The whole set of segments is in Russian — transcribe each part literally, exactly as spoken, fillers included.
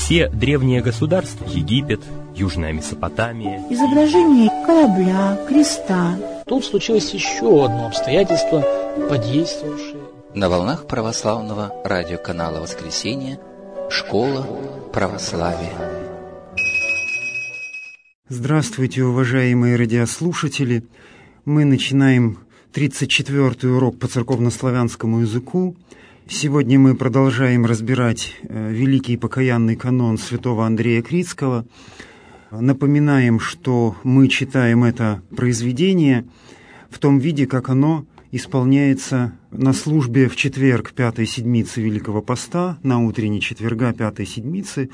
Все древние государства — Египет, Южная Месопотамия. Изображение корабля, креста. Тут случилось еще одно обстоятельство, подействовавшее. На волнах православного радиоканала «Воскресенье» «Школа православия». Здравствуйте, уважаемые радиослушатели! Мы начинаем тридцать четвёртый урок по церковнославянскому языку. Сегодня мы продолжаем разбирать великий покаянный канон святого Андрея Критского. Напоминаем, что мы читаем это произведение в том виде, как оно исполняется на службе в четверг пятой седмицы Великого Поста, на утренней четверга пятой седмицы.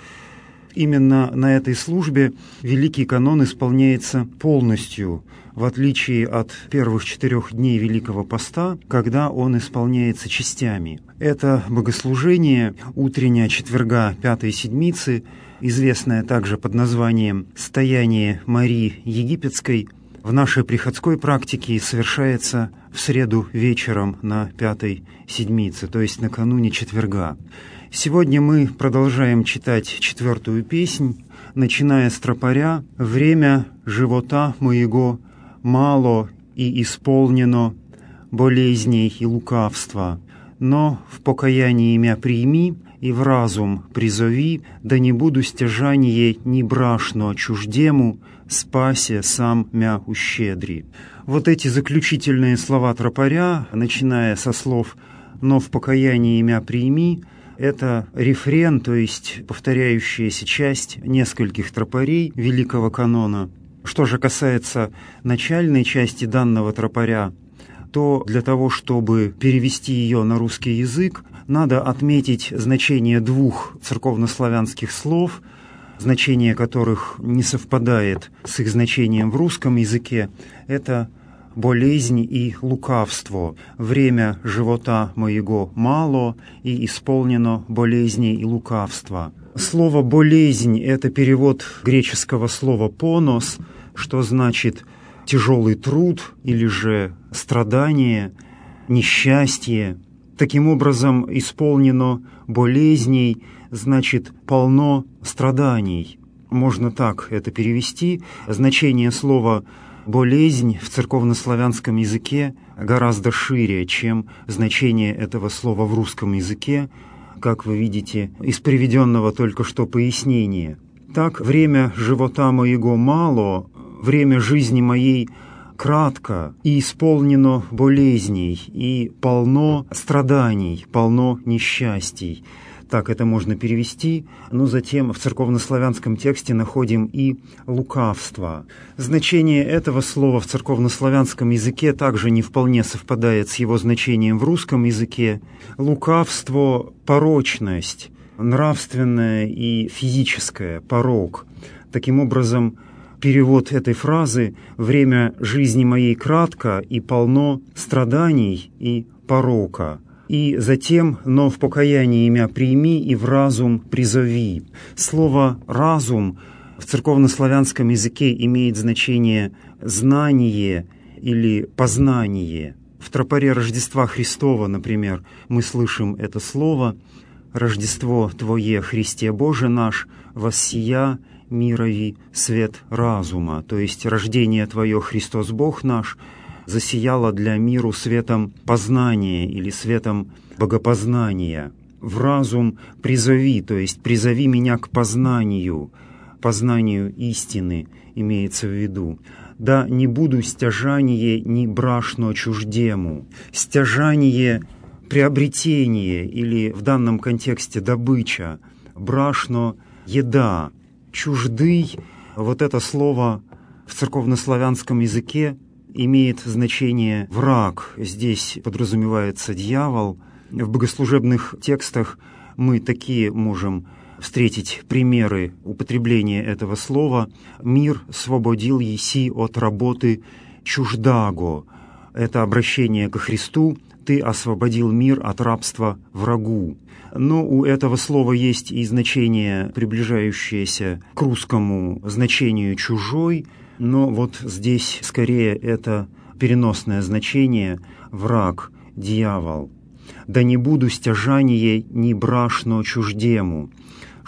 Именно на этой службе великий канон исполняется полностью, в отличие от первых четырех дней Великого Поста, когда он исполняется частями. Это богослужение утренняя четверга пятой седмицы, известное также под названием «Стояние Марии Египетской», в нашей приходской практике совершается в среду вечером на пятой седмице, то есть накануне четверга. Сегодня мы продолжаем читать четвертую песнь, начиная с тропаря «Время живота моего мало и исполнено болезней и лукавства, но в покаянии мя прими и в разум призови, да не буду стяжание ни брашно чуждему, спасе сам мя ущедри». Вот эти заключительные слова тропаря, начиная со слов «но в покаянии мя прими», это рефрен, то есть повторяющаяся часть нескольких тропарей великого канона. Что же касается начальной части данного тропаря, то для того, чтобы перевести ее на русский язык, надо отметить значение двух церковнославянских слов, значение которых не совпадает с их значением в русском языке. Это болезнь и лукавство. Время живота моего мало и исполнено болезней и лукавства. Слово «болезнь» — это перевод греческого слова «понос», что значит «тяжелый труд» или же «страдание», «несчастье». Таким образом, исполнено болезней значит «полно страданий». Можно так это перевести. Значение слова «болезнь» в церковнославянском языке гораздо шире, чем значение этого слова в русском языке, как вы видите из приведенного только что пояснения. Так, время живота моего мало, время жизни моей кратко, и исполнено болезней, и полно страданий, полно несчастий. Так это можно перевести, но затем в церковнославянском тексте находим и лукавство. Значение этого слова в церковнославянском языке также не вполне совпадает с его значением в русском языке. Лукавство – порочность, нравственная и физическая, порок. Таким образом, перевод этой фразы «время жизни моей кратко и полно страданий и порока». И затем «но в покаянии мя прими и в разум призови». Слово «разум» в церковнославянском языке имеет значение «знание» или «познание». В тропаре Рождества Христова, например, мы слышим это слово «Рождество Твое, Христе Боже наш, воссия мирови свет разума», то есть «рождение Твое, Христос Бог наш, засияло для миру светом познания или светом богопознания. В разум призови, то есть призови меня к познанию, познанию истины имеется в виду. Да не буду стяжание ни брашно чуждему. Стяжание – приобретение или в данном контексте добыча, брашно – еда, чуждый – вот это слово в церковнославянском языке имеет значение «враг». Здесь подразумевается дьявол. В богослужебных текстах мы такие можем встретить примеры употребления этого слова. «Мир свободил еси от работы чуждаго». Это обращение ко Христу. «Ты освободил мир от рабства врагу». Но у этого слова есть и значение, приближающееся к русскому значению «чужой», но вот здесь скорее это переносное значение «враг», «дьявол». «Да не буду стяжание ни брашно чуждему».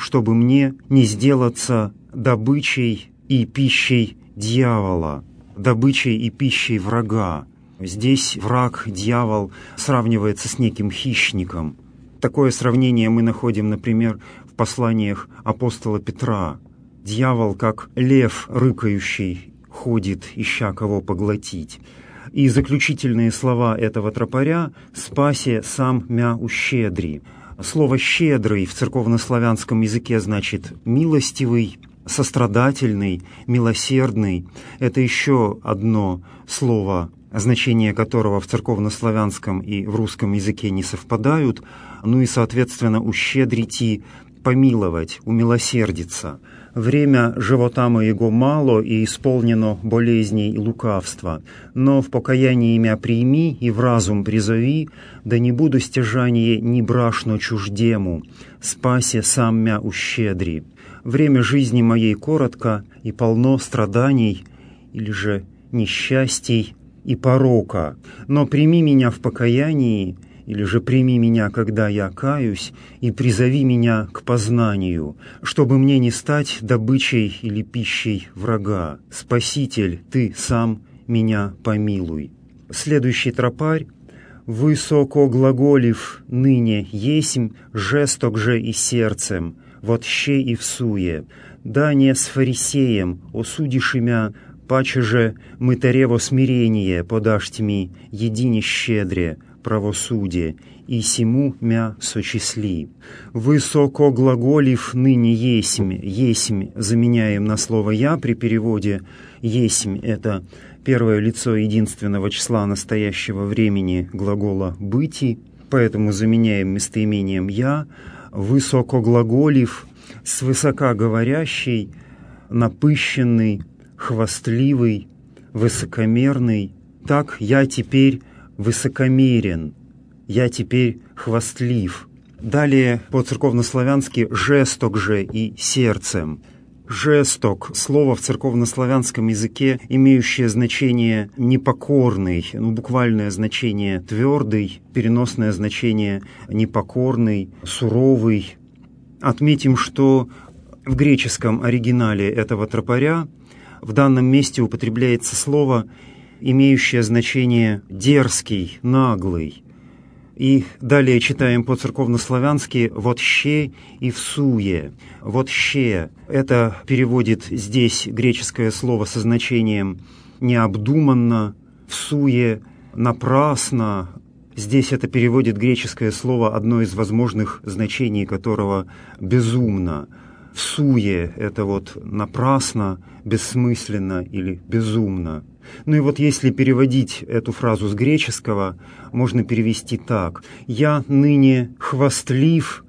чтобы мне не сделаться добычей и пищей дьявола, добычей и пищей врага. Здесь враг, дьявол, сравнивается с неким хищником. Такое сравнение мы находим, например, в посланиях апостола Петра. Дьявол, как лев рыкающий, ходит, ища кого поглотить. И заключительные слова этого тропаря «спасе сам мя ущедри». Слово «щедрый» в церковнославянском языке значит «милостивый», «сострадательный», «милосердный». Это еще одно слово, значения которого в церковнославянском и в русском языке не совпадают, ну и, соответственно, «ущедрити» — «помиловать», «умилосердиться». «Время живота моего мало, и исполнено болезней и лукавства, но в покаянии мя прими и в разум призови, да не буду стяжание ни брашно чуждему, спасе сам мя ущедри. Время жизни моей коротко и полно страданий, или же несчастий и порока, но прими меня в покаянии, или же прими меня, когда я каюсь, и призови меня к познанию, чтобы мне не стать добычей или пищей врага. Спаситель, ты сам меня помилуй». Следующий тропарь: «Высоко глаголив ныне есмь, жесток же и сердцем, вот ще и всуе, да не с фарисеем осудишь имя, паче же мытарево смирение подашь тьми, едине щедре, правосудие, и сему мя сочисли. Высоко глаголив ныне есмь, есмь заменяем на слово «я» при переводе. Есмь — это первое лицо единственного числа настоящего времени глагола «быти», поэтому заменяем местоимением «я». Высоко глаголив, свысока говорящий, напыщенный, хвастливый, высокомерный. Так я теперь высокомерен, я теперь хвастлив. Далее по-церковнославянски «жесток же» и «сердцем». «Жесток» — слово в церковнославянском языке, имеющее значение «непокорный», ну, буквальное значение «твердый», переносное значение «непокорный», «суровый». Отметим, что в греческом оригинале этого тропаря в данном месте употребляется слово, имеющее значение «дерзкий», «наглый». И далее читаем по-церковнославянски «вот ще и всуе». «Вот ще» — это переводит здесь греческое слово со значением «необдуманно», «всуе» — «напрасно». Здесь это переводит греческое слово, одно из возможных значений которого «безумно». «Всуе» — это вот «напрасно», «бессмысленно» или «безумно». Ну и вот если переводить эту фразу с греческого, можно перевести так: «Я ныне хвастлив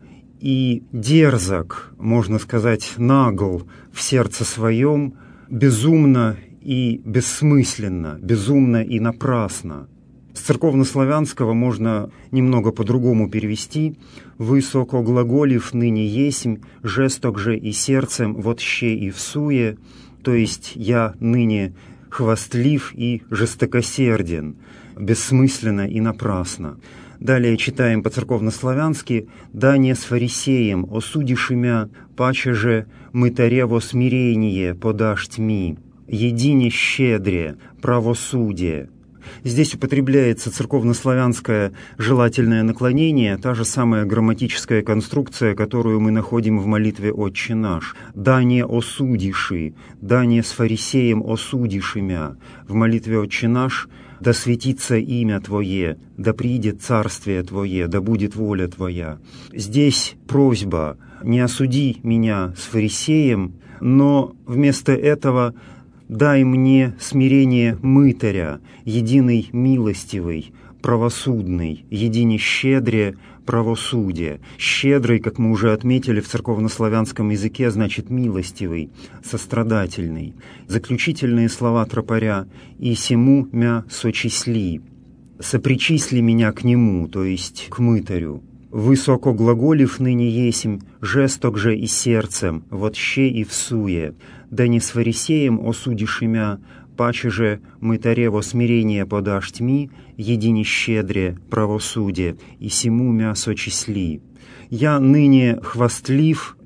и дерзок, можно сказать, нагл в сердце своем, безумно и бессмысленно, безумно и напрасно». С церковнославянского можно немного по-другому перевести: «Высоко глаголив ныне есмь, жесток же и сердцем, вот ще и всуе», то есть «я ныне хвастлив и жестокосерден, бессмысленно и напрасно». Далее читаем по-церковнославянски: «Да не с фарисеем осудишь имя, паче же мытарево смирение подашь тьми, едине щедре, правосудие». Здесь употребляется церковнославянское желательное наклонение, та же самая грамматическая конструкция, которую мы находим в молитве «Отче наш». «Да не осудиши», «да не с фарисеем осудишь имя». В молитве «Отче наш» «Да светится имя Твое, да придет царствие Твое, да будет воля Твоя». Здесь просьба: «Не осуди меня с фарисеем», но вместо этого «дай мне смирение мытаря, единый милостивый, правосудный, едине щедре, правосудие». Щедрый, как мы уже отметили, в церковнославянском языке значит милостивый, сострадательный. Заключительные слова тропаря: «И сему мя сочисли», «сопричисли меня к нему», то есть к мытарю. «Высоко глаголив ныне есмь, жесток же и сердцем, вот ще и всуе, да не с фарисеем осудишь имя, паче же мытарево смирение подашь тьми, едине щедре, правосудие, и сему мя сочисли. Я ныне хвастлив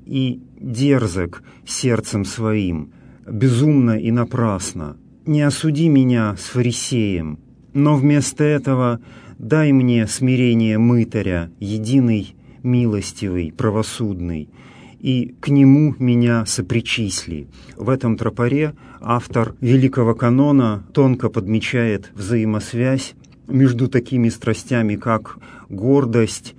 и дерзок сердцем своим, безумно и напрасно. Не осуди меня с фарисеем, но вместо этого дай мне смирение мытаря, единый, милостивый, правосудный, и к нему меня сопричисли». В этом тропаре автор Великого канона тонко подмечает взаимосвязь между такими страстями, как гордость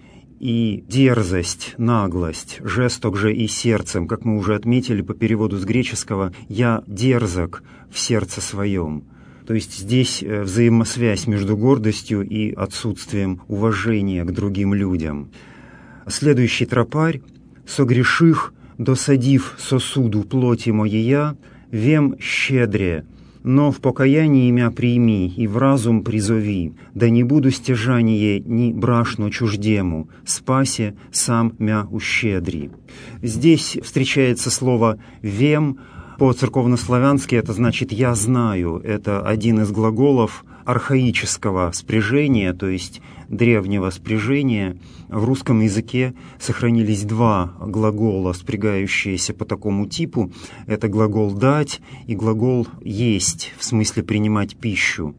и дерзость, наглость, жесток же и сердцем, как мы уже отметили по переводу с греческого «я дерзок в сердце своем». То есть здесь взаимосвязь между гордостью и отсутствием уважения к другим людям. Следующий тропарь: «Согреших, досадив сосуду плоти моея, вем щедре, но в покаянии мя прими и в разум призови, да не буду стяжание ни брашно чуждему, спасе сам мя ущедри». Здесь встречается слово «вем», по-церковнославянски это значит «я знаю». Это один из глаголов архаического спряжения, то есть древнего спряжения. В русском языке сохранились два глагола, спрягающиеся по такому типу. Это глагол «дать» и глагол «есть», в смысле «принимать пищу».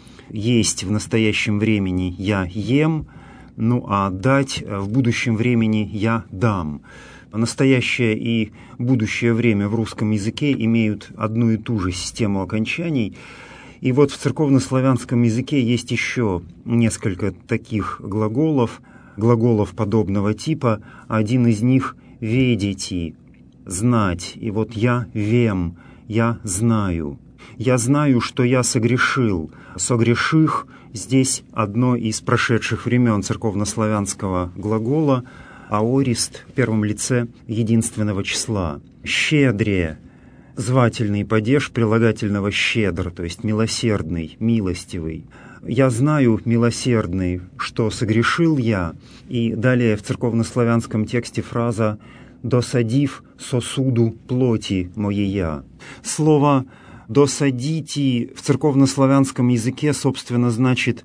«Есть» в настоящем времени «я ем», ну а «дать» в будущем времени «я дам». Настоящее и будущее время в русском языке имеют одну и ту же систему окончаний. И вот в церковнославянском языке есть еще несколько таких глаголов, глаголов подобного типа. Один из них «ведите», «знать». И вот «я вем», «я знаю». «Я знаю, что я согрешил». «Согреших» здесь одно из прошедших времен церковнославянского глагола, аорист в первом лице единственного числа. «Щедре» — звательный падеж прилагательного «щедр», то есть милосердный, милостивый. «Я знаю, милосердный, что согрешил я». И далее в церковнославянском тексте фраза «досадив сосуду плоти моея». Слово «досадите» в церковнославянском языке, собственно, значит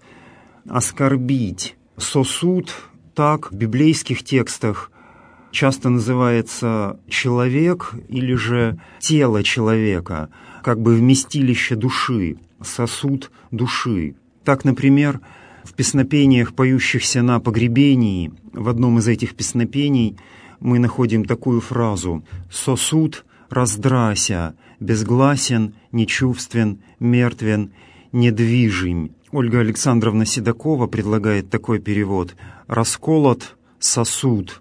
«оскорбить». Сосуд так в библейских текстах часто называется человек или же тело человека, как бы вместилище души, сосуд души. Так, например, в песнопениях, поющихся на погребении, в одном из этих песнопений мы находим такую фразу: «Сосуд раздрася, безгласен, нечувствен, мертвен, недвижим». Ольга Александровна Седокова предлагает такой перевод: «Расколот сосуд»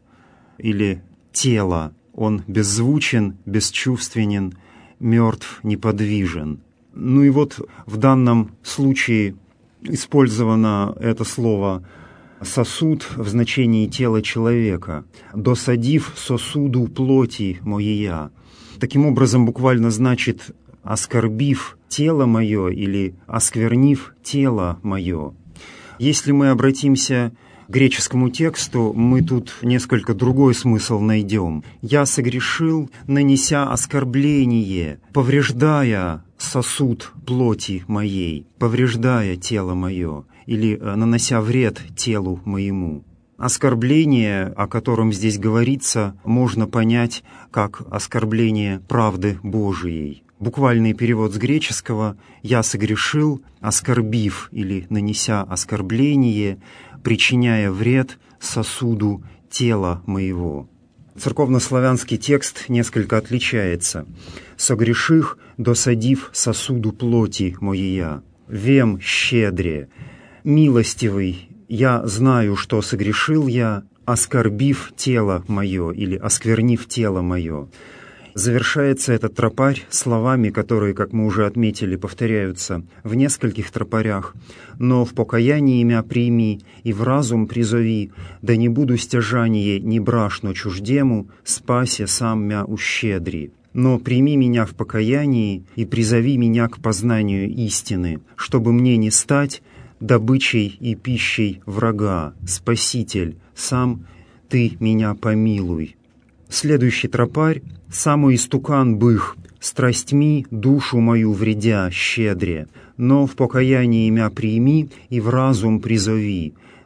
или «тело, он беззвучен, бесчувственен, мертв, неподвижен». Ну и вот в данном случае использовано это слово «сосуд» в значении тела человека. «Досадив сосуду плоти моея». Таким образом, буквально значит «оскорбив тело мое» или «осквернив тело мое». Если мы обратимся к греческому тексту, мы тут несколько другой смысл найдем. «Я согрешил, нанеся оскорбление, повреждая сосуд плоти моей, повреждая тело мое, или нанося вред телу моему». Оскорбление, о котором здесь говорится, можно понять как оскорбление правды Божией. Буквальный перевод с греческого «я согрешил, оскорбив» или нанеся оскорбление, причиняя вред сосуду тела моего. Церковнославянский текст несколько отличается. «Согреших, досадив сосуду плоти моея, вем щедре, милостивый, я знаю, что согрешил я, оскорбив тело мое» или «осквернив тело мое». Завершается этот тропарь словами, которые, как мы уже отметили, повторяются в нескольких тропарях. «Но в покаянии мя прими и в разум призови, да не буду стяжание ни брашно чуждему, спасе сам мя ущедри. Но прими меня в покаянии и призови меня к познанию истины, чтобы мне не стать добычей и пищей врага. Спаситель, сам ты меня помилуй». Следующий тропарь: «Самый истукан бых, страстьми душу мою вредя щедре, но в покаянии мя прими и в разум призови,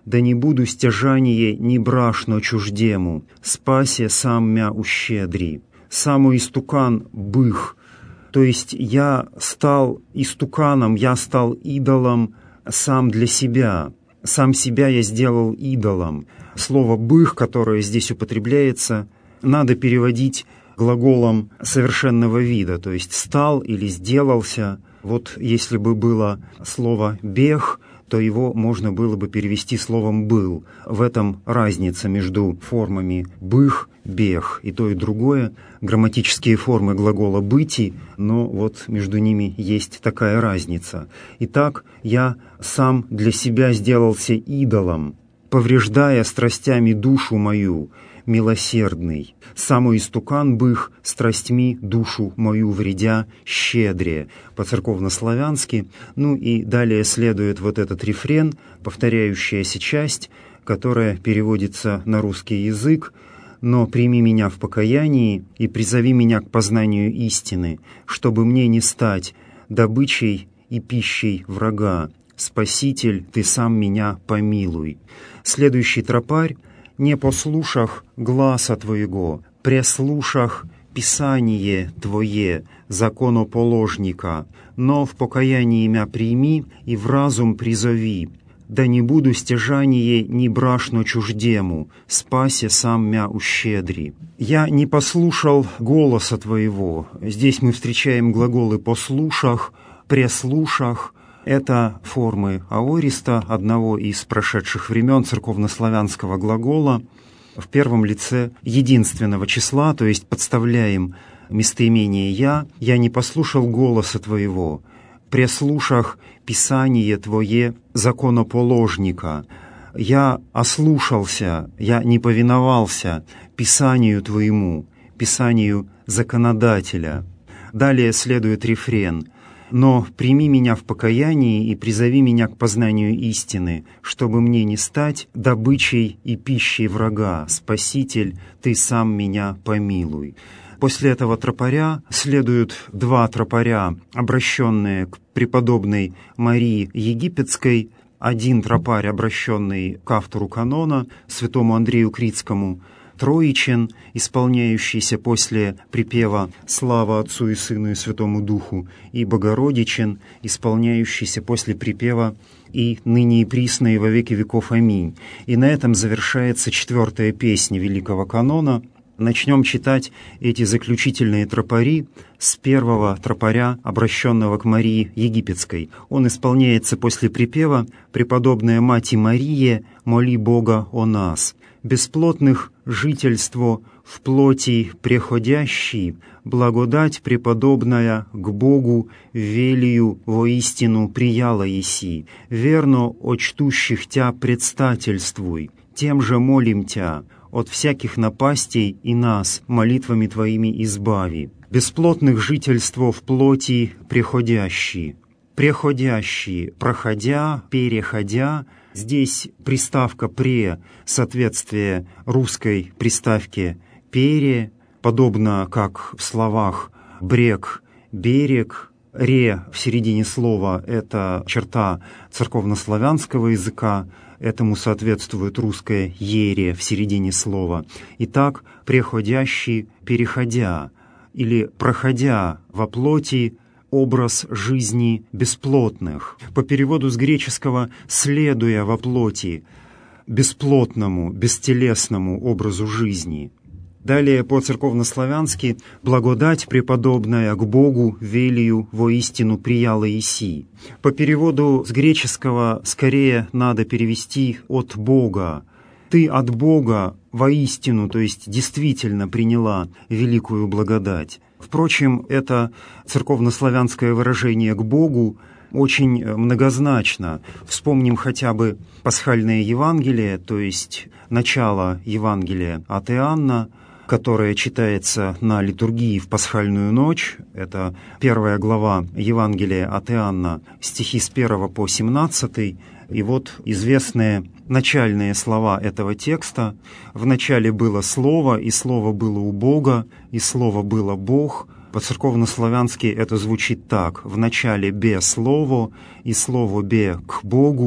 да не буду стяжание ни брашно чуждему, спасе сам мя ущедри. Само истукан бых, то есть я стал истуканом, я стал идолом сам для себя, сам себя я сделал идолом. Слово «бых», которое здесь употребляется, надо переводить глаголом совершенного вида, то есть «стал» или «сделался». Вот если бы было слово «бег», то его можно было бы перевести словом «был». В этом разница между формами «бых», «бег». И то, и другое — грамматические формы глагола «быти», но вот между ними есть такая разница. Итак, я сам для себя сделался идолом, повреждая страстями душу мою, милосердный. Само истукан бых страстьми душу мою вредя щедре, по-церковнославянски. Ну и далее следует вот этот рефрен, повторяющаяся часть, которая переводится на русский язык: «Но прими меня в покаянии и призови меня к познанию истины, чтобы мне не стать добычей и пищей врага. Спаситель, ты сам меня помилуй». Следующий тропарь: «Не послушах гласа Твоего, преслушах Писание Твое, законоположника, но в покаянии мя прими и в разум призови, да не буду стяжание ни брашно чуждему, спасе сам мя ущедри». «Я не послушал голоса Твоего». Здесь мы встречаем глаголы «послушах», «преслушах». Это формы аориста, одного из прошедших времен церковнославянского глагола, в первом лице единственного числа, то есть подставляем местоимение «я». «Я не послушал голоса Твоего, преслушах Писание Твое, законоположника». «Я ослушался, я не повиновался Писанию Твоему, Писанию законодателя». Далее следует рефрен: «Но прими меня в покаянии и призови меня к познанию истины, чтобы мне не стать добычей и пищей врага. Спаситель, ты сам меня помилуй». После этого тропаря следуют два тропаря, обращенные к преподобной Марии Египетской, один тропарь, обращенный к автору канона, святому Андрею Критскому, Троичен, исполняющийся после припева «Слава Отцу и Сыну и Святому Духу», и Богородичен, исполняющийся после припева «И ныне и присно и во веки веков. Аминь». И на этом завершается четвертая песня Великого канона. Начнем читать эти заключительные тропари с первого тропаря, обращенного к Марии Египетской. Он исполняется после припева «Преподобная Мати Мария, моли Бога о нас». «Бесплотных жительство в плоти преходящий, благодать преподобная к Богу велию воистину прияла еси, верно очтущих тя предстательствуй, тем же молим тя, от всяких напастей и нас молитвами Твоими избави. Бесплотных жительство в плоти преходящий». Преходящий, проходя, переходя. Здесь приставка «пре», соответствие русской приставке «пере», подобно как в словах «брег», «берег», «ре» в середине слова — это черта церковнославянского языка, этому соответствует русское «ере» в середине слова. Итак, «преходящий», «переходя» или «проходя во плоти», образ жизни бесплотных. По переводу с греческого «следуя во плоти», бесплотному, бестелесному образу жизни. Далее по-церковнославянски «благодать преподобная к Богу велию воистину прияла еси». По переводу с греческого скорее надо перевести «от Бога». «Ты от Бога воистину», то есть действительно приняла великую благодать. Впрочем, это церковнославянское выражение «к Богу» очень многозначно. Вспомним хотя бы пасхальное Евангелие, то есть начало Евангелия от Иоанна, которое читается на литургии в пасхальную ночь. Это первая глава Евангелия от Иоанна, стихи с первого по семнадцатый. И вот известные начальные слова этого текста. «В начале было Слово, и Слово было у Бога, и Слово было Бог». По-церковнославянски это звучит так: «В начале бе Слово, и Слово бе к Богу,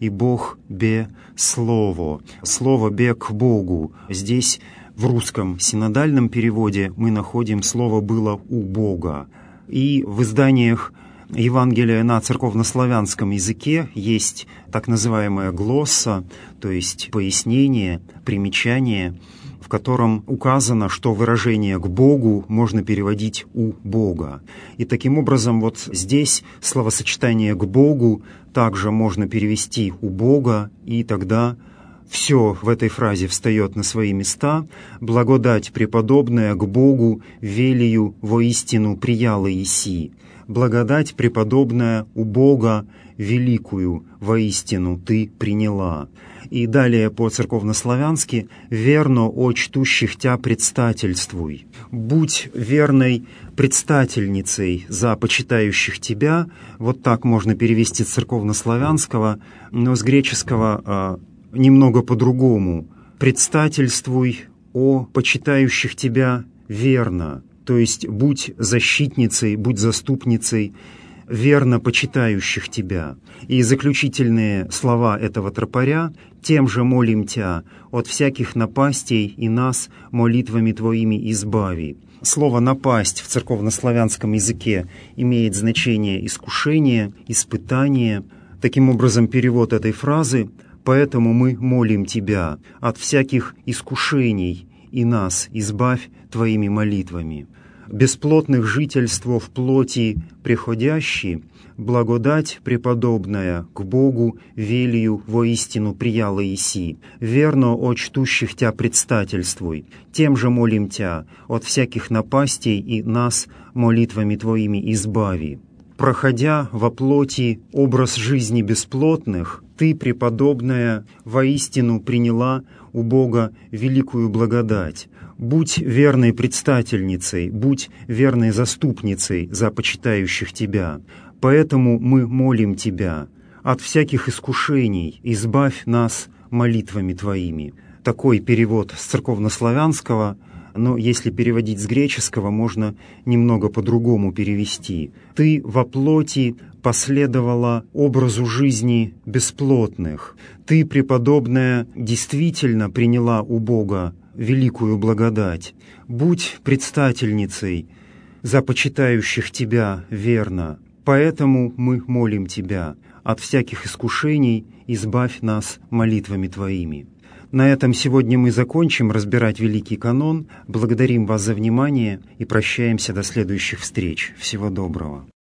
и Бог бе слово. Слово бе к Богу. Здесь в русском синодальном переводе мы находим слово «было у Бога». И в изданиях Евангелия на церковнославянском языке есть так называемая глосса, то есть пояснение, примечание, в котором указано, что выражение «к Богу» можно переводить «у Бога». И таким образом вот здесь словосочетание «к Богу» также можно перевести «у Бога», и тогда все в этой фразе встает на свои места. «Благодать преподобная к Богу велию воистину прияла еси». «Благодать преподобная у Бога великую воистину ты приняла». И далее по-церковнославянски «верно о чтущих тя предстательствуй». «Будь верной предстательницей за почитающих тебя». Вот так можно перевести с церковнославянского, но с греческого а, немного по-другому. «Предстательствуй о почитающих тебя верно». То есть будь защитницей, будь заступницей верно почитающих тебя. И заключительные слова этого тропаря: «Тем же молим тя от всяких напастей и нас молитвами твоими избави». Слово «напасть» в церковнославянском языке имеет значение искушение, испытание. Таким образом, перевод этой фразы: «Поэтому мы молим тебя от всяких искушений и нас избавь твоими молитвами». Бесплотных жительство в плоти приходящий, благодать преподобная к Богу велию воистину прияла еси. Верно о чтущих тя предстательствуй. Тем же молим тя от всяких напастей и нас молитвами твоими избави. Проходя во плоти образ жизни бесплотных, ты, преподобная, воистину приняла у Бога великую благодать. Будь верной предстательницей, будь верной заступницей за почитающих тебя. Поэтому мы молим тебя от всяких искушений, избавь нас молитвами твоими. Такой перевод с церковнославянского, но если переводить с греческого, можно немного по-другому перевести. Ты во плоти последовала образу жизни бесплотных. Ты, преподобная, действительно приняла у Бога великую благодать. Будь предстательницей за почитающих тебя верно. Поэтому мы молим тебя от всяких искушений избавь нас молитвами твоими. На этом сегодня мы закончим разбирать Великий канон. Благодарим вас за внимание и прощаемся до следующих встреч. Всего доброго.